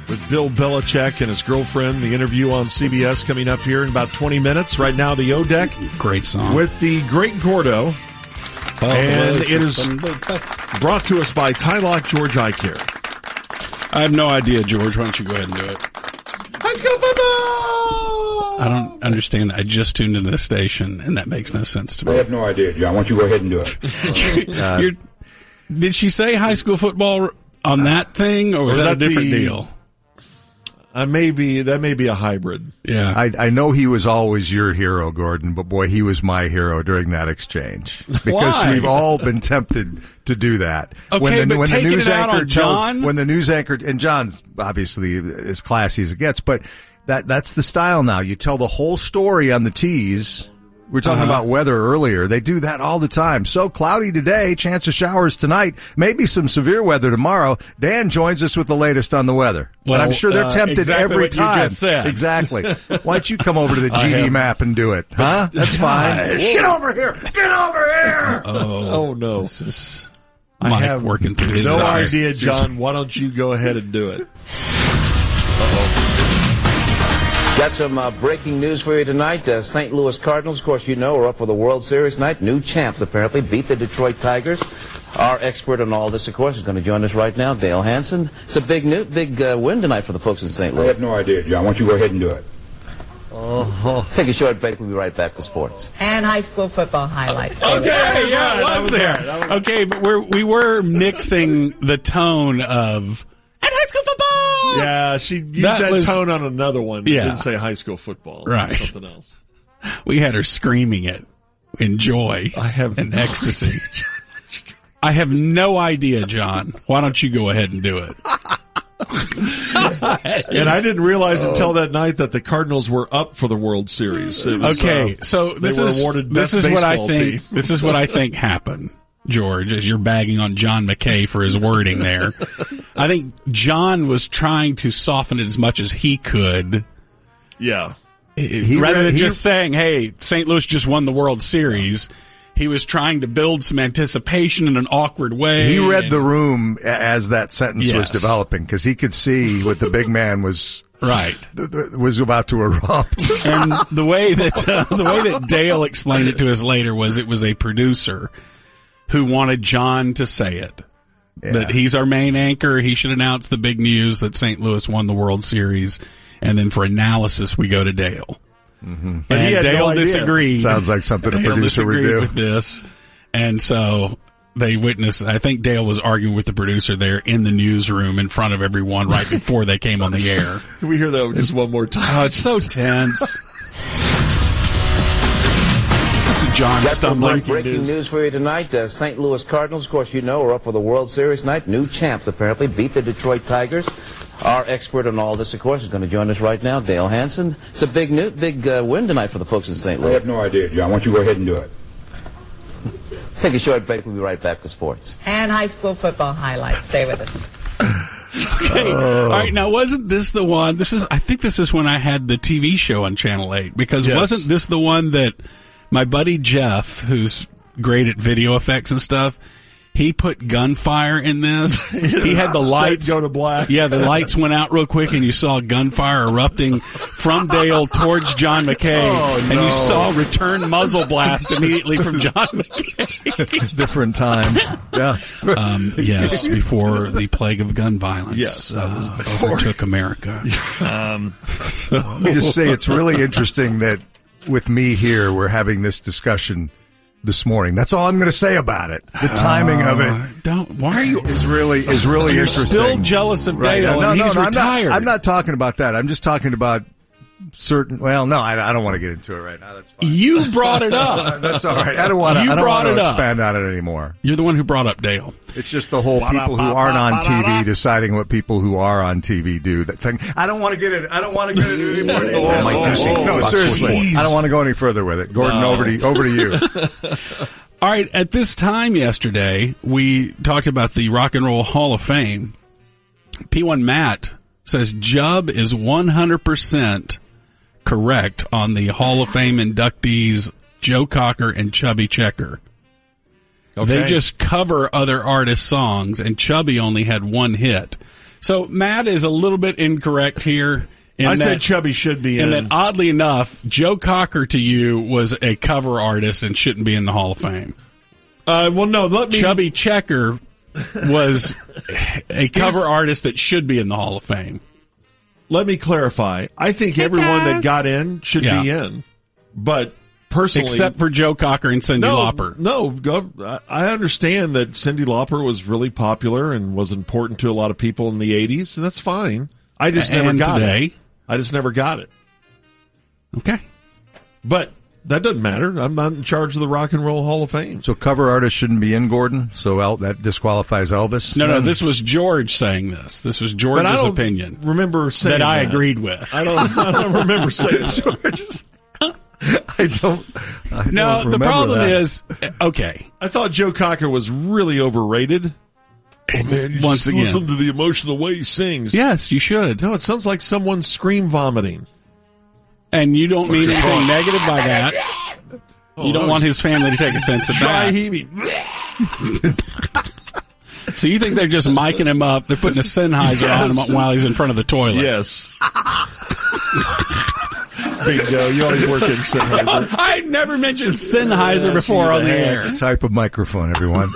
with Bill Belichick and his girlfriend. The interview on CBS coming up here in about 20 minutes. Right now, the O-Deck. Great song. With the great Gordo. And it is brought to us by Tylock George Eye Care. I have no idea, George. Why don't you go ahead and do it? High school football! I don't understand. I just tuned into the station, and that makes no sense to me. I have no idea, John. Why don't you go ahead and do it? Did she say high school football on that thing, or was that a different deal? That may be a hybrid. Yeah. I know he was always your hero, Gordon, but boy, he was my hero during that exchange. Because Why? we've all been tempted to do that. Okay, when the news anchor John? When the news anchor, and John's obviously as classy as it gets, but that's the style now. You tell the whole story on the tease. We were talking about weather earlier. They do that all the time. So cloudy today, chance of showers tonight, maybe some severe weather tomorrow. Dan joins us with the latest on the weather. Well, and I'm sure they're tempted exactly every what time. You just said. Exactly. Why don't you come over to the GD map and do it? Huh? That's fine. Get over here. Get over here. Oh no. This is I have working through his no eyes. idea, John. Why don't you go ahead and do it? Uh-oh. Got some breaking news for you tonight. St. Louis Cardinals, of course, you know, are up for the World Series tonight. New champs, apparently, beat the Detroit Tigers. Our expert on all this, of course, is going to join us right now, Dale Hansen. It's a big win tonight for the folks in St. Louis. I have no idea, John. Why don't you go ahead and do it? Take a short break. We'll be right back to sports. And high school football highlights. Okay, yeah, it was there. Okay, but we were mixing the tone of and high school football. Yeah, she used that tone on another one. Yeah. Didn't say high school football. Right. Something else. We had her screaming it in joy and ecstasy. I have no idea, John. Why don't you go ahead and do it? And I didn't realize until that night that the Cardinals were up for the World Series. It was, so this is what I think. This is what I think happened, George, as you're bagging on John McKay for his wording there. I think John was trying to soften it as much as he could. Yeah. Rather than just saying, hey, St. Louis just won the World Series, he was trying to build some anticipation in an awkward way. He read the room as that sentence was developing because he could see what the big man was about to erupt. And the way that Dale explained it to us later was it was a producer who wanted John to say it. Yeah. That he's our main anchor. He should announce the big news that St. Louis won the World Series. And then for analysis, we go to Dale. Mm-hmm. But and Dale disagreed. Sounds like something a producer would do. With this. And so they witnessed, I think Dale was arguing with the producer there in the newsroom in front of everyone right before they came on the air. Can we hear that just one more time? Oh, it's so tense. This is John stumbling. Breaking news for you tonight. St. Louis Cardinals, of course, you know, are up for the World Series tonight. New champs, apparently, beat the Detroit Tigers. Our expert on all this, of course, is going to join us right now, Dale Hansen. It's a big win tonight for the folks in St. Louis. I have no idea, John. Why don't you go ahead and do it? Take a short break. We'll be right back to sports. And high school football highlights. Stay with us. Okay. All right. Now, wasn't this the one? I think this is when I had the TV show on Channel 8. Because wasn't this the one that my buddy Jeff, who's great at video effects and stuff, he put gunfire in this. He had the lights go to black. Yeah, the lights went out real quick, and you saw gunfire erupting from Dale towards John McKay, and you saw return muzzle blast immediately from John McKay. Different times. Yeah. Yes, before the plague of gun violence yes, overtook America. Let me just say it's really interesting that with me here, we're having this discussion this morning. That's all I'm going to say about it. The timing of it. Why are you? Is really interesting. You're still jealous of Dale, and he's retired. I'm not talking about that. I'm just talking about certain. Well, no, I don't want to get into it right now. That's fine. You brought it up. That's all right. I don't want to expand on it anymore. You're the one who brought up Dale. It's just the whole people who aren't on TV deciding what people who are on TV do. That thing. I don't want to get it. I don't want to get it anymore. No, seriously. I don't want to go any further with it. Gordon, over to you. All right. At this time yesterday, we talked about the Rock and Roll Hall of Fame. P1 Matt says Jubb is 100% correct on the Hall of Fame inductees Joe Cocker and Chubby Checker. Okay. They just cover other artists' songs, and Chubby only had one hit. So Matt is a little bit incorrect here. I said Chubby should be in. And then, oddly enough, Joe Cocker to you was a cover artist and shouldn't be in the Hall of Fame. Well, no, let me... Chubby Checker was a cover artist that should be in the Hall of Fame. Let me clarify. I think everyone that got in should be in. But personally... Except for Joe Cocker and Cyndi Lauper. No, I understand that Cyndi Lauper was really popular and was important to a lot of people in the 80s, and that's fine. I just never got it. I just never got it. Okay. But that doesn't matter. I'm not in charge of the Rock and Roll Hall of Fame. So cover artists shouldn't be in, Gordon? So that disqualifies Elvis? No, this was George saying this. This was George's opinion. Remember saying that? I agreed with. I don't remember saying George's. I don't the problem is, okay. I thought Joe Cocker was really overrated. Oh, man, you Once again, listen to the emotional way he sings. Yes, you should. No, it sounds like someone scream vomiting. And you don't mean anything negative by that. You don't want his family to take offense at that. Heaving. So you think they're just miking him up? They're putting a Sennheiser on him while he's in front of the toilet? Yes. Bingo. You always work in Sennheiser. I'd never mentioned Sennheiser before on the air. Type of microphone, everyone.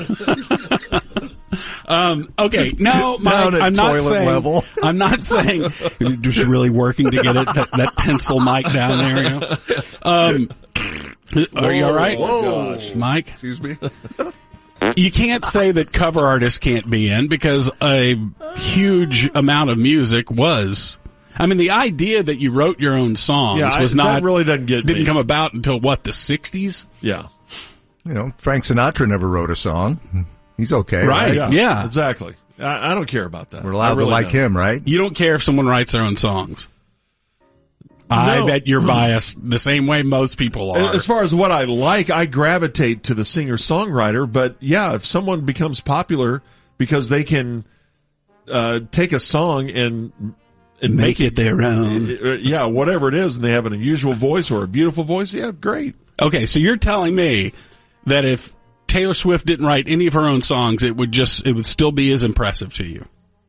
Okay, no, Mike, I'm not saying level. I'm not saying you're just really working to get that pencil mic down there. Are you all right? Whoa. Mike? Excuse me. You can't say that cover artists can't be in because a huge amount of music was. I mean, the idea that you wrote your own songs was not that really didn't come about until what, the 60s? Yeah. Frank Sinatra never wrote a song. He's okay. Right. Yeah. Exactly. I don't care about that. We're allowed to like him, right? You don't care if someone writes their own songs. I bet you're biased the same way most people are. As far as what I like, I gravitate to the singer-songwriter, but yeah, if someone becomes popular because they can take a song and make it their own. Yeah, whatever it is, and they have an unusual voice or a beautiful voice, yeah, great. Okay, so you're telling me that if Taylor Swift didn't write any of her own songs, it would still be as impressive to you?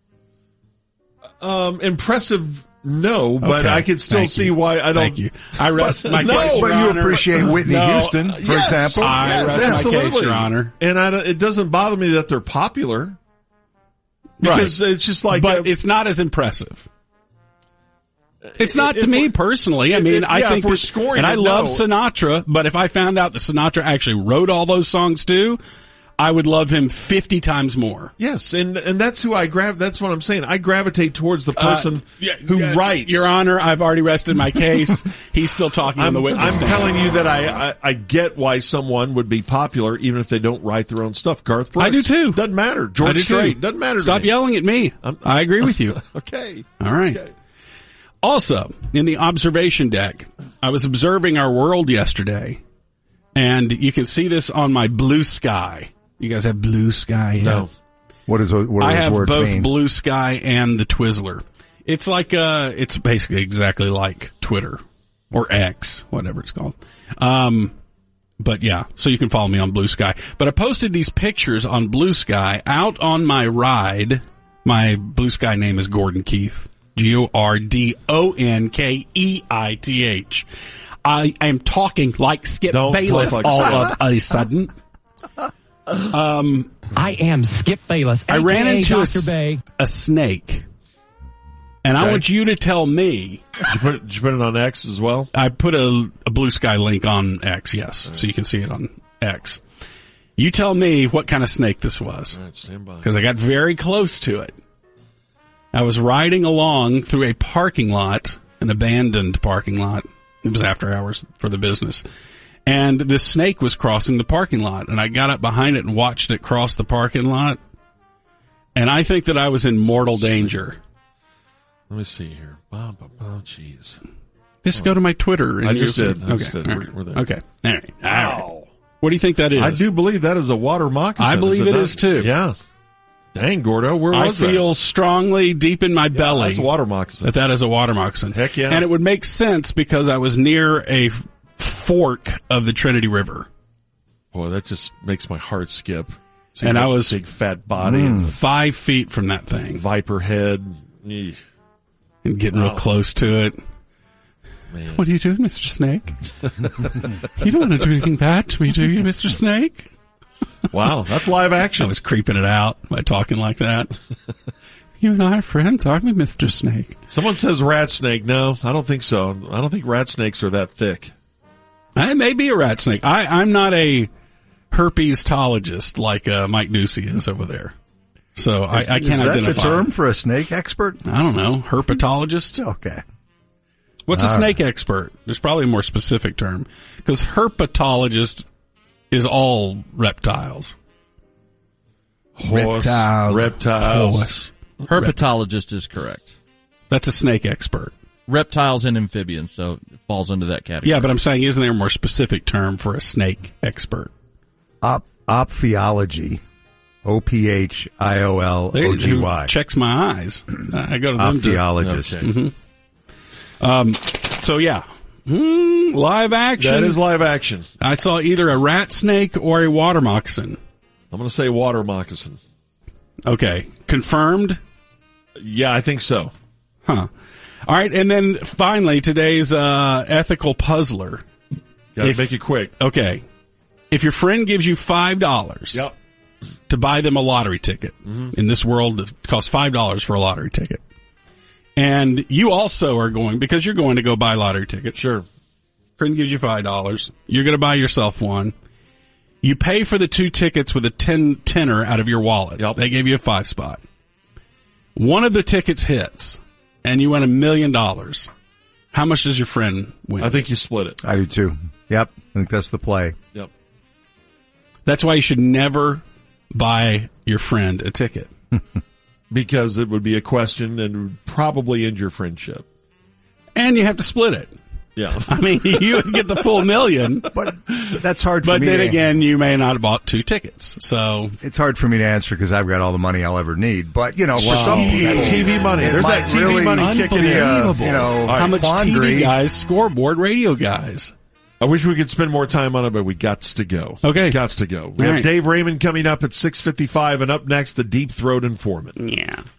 Impressive, no, but I could still see why I don't. Thank you. I rest my case, but Your you Honor. appreciate Whitney Houston, for example. I rest my case, Your Honor. And it doesn't bother me that they're popular. Because it's just like... But it's not as impressive. It's not to me personally. I mean, I think we're scoring, and I love Sinatra, but if I found out that Sinatra actually wrote all those songs too, I would love him 50 times more. Yes, and that's who that's what I'm saying. I gravitate towards the person who writes. Your Honor, I've already rested my case. He's still talking on the witness stand. I'm telling you that I get why someone would be popular even if they don't write their own stuff. Garth Brooks. I do too. Doesn't matter. George Strait. Doesn't matter. Stop yelling at me. I agree with you. Okay. All right. Okay. Also, in the observation deck, I was observing our world yesterday, and you can see this on my Blue Sky. You guys have Blue Sky? No. What do those words mean? I have both Blue Sky and the Twizzler. It's like it's basically exactly like Twitter or X, whatever it's called. But yeah, so you can follow me on Blue Sky. But I posted these pictures on Blue Sky out on my ride. My Blue Sky name is Gordon Keith. Gordonkeith. I am talking like Skip Bayless all of a sudden. I am Skip Bayless. I ran into Dr. a snake. And I want you to tell me. Did you put it on X as well? I put a Blue Sky link on X, yes. Right. So you can see it on X. You tell me what kind of snake this was. All right, stand by. Because I got very close to it. I was riding along through a parking lot, an abandoned parking lot. It was after hours for the business. And this snake was crossing the parking lot. And I got up behind it and watched it cross the parking lot. And I think that I was in mortal danger. Let me see here. Oh, jeez. Just go to my Twitter. And I just did. Okay. We're there. Okay. All right. Wow. What do you think that is? I do believe that is a water moccasin. I believe it is too. Yeah. Dang, Gordo, where was that? I feel strongly deep in my belly that's a water moccasin. that is a water moccasin. Heck yeah. And it would make sense because I was near a fork of the Trinity River. Boy, that just makes my heart skip. So and I was big fat body, and 5 feet from that thing, viper head, and getting real close to it. Man. What are you doing, Mr. Snake? You don't want to do anything bad to me, do you, Mr. Snake? Wow, that's live action. I was creeping it out by talking like that. You and I are friends, aren't we, Mr. Snake? Someone says rat snake. No, I don't think so. I don't think rat snakes are that thick. It may be a rat snake. I'm not a herpesologist like Mike Ducey is over there. So I can't identify. Is that the term for a snake expert? I don't know. Herpetologist? Okay. What's a snake expert? There's probably a more specific term. Because herpetologist is all reptiles. Reptiles. Herpetologist is correct. That's a snake expert. Reptiles and amphibians, so it falls into that category. Yeah, but I'm saying, isn't there a more specific term for a snake expert? Ophiology. Ophiology. Checks my eyes. I go to them. Ophiologist. Okay. So yeah. Live action. That is live action. I saw either a rat snake or a water moccasin. I'm going to say water moccasin. Okay. Confirmed? Yeah, I think so. Huh. All right, and then finally, today's ethical puzzler. Got to make it quick. Okay. If your friend gives you $5 to buy them a lottery ticket, in this world it costs $5 for a lottery ticket, and you also are going, because you're going to go buy a lottery ticket. Sure. Friend gives you $5. You're going to buy yourself one. You pay for the 2 tickets with a tenner out of your wallet. Yep. They gave you a 5 spot. One of the tickets hits, and you win $1 million. How much does your friend win? I think you split it. I do too. Yep. I think that's the play. Yep. That's why you should never buy your friend a ticket. Because it would be a question and would probably end your friendship. And you have to split it. Yeah. I mean, you would get the full $1 million. But that's hard for me. But then again, you may not have bought 2 tickets. So it's hard for me to answer because I've got all the money I'll ever need. But, you know, for some people, that TV money. There's that TV really money kicking in. Unbelievable. You know, how much quandary. TV guys, scoreboard, radio guys. I wish we could spend more time on it, but we gots to go. Okay. Gots to go. We have Dave Raymond coming up at 6:55, and up next, the Deep Throat Informant. Yeah.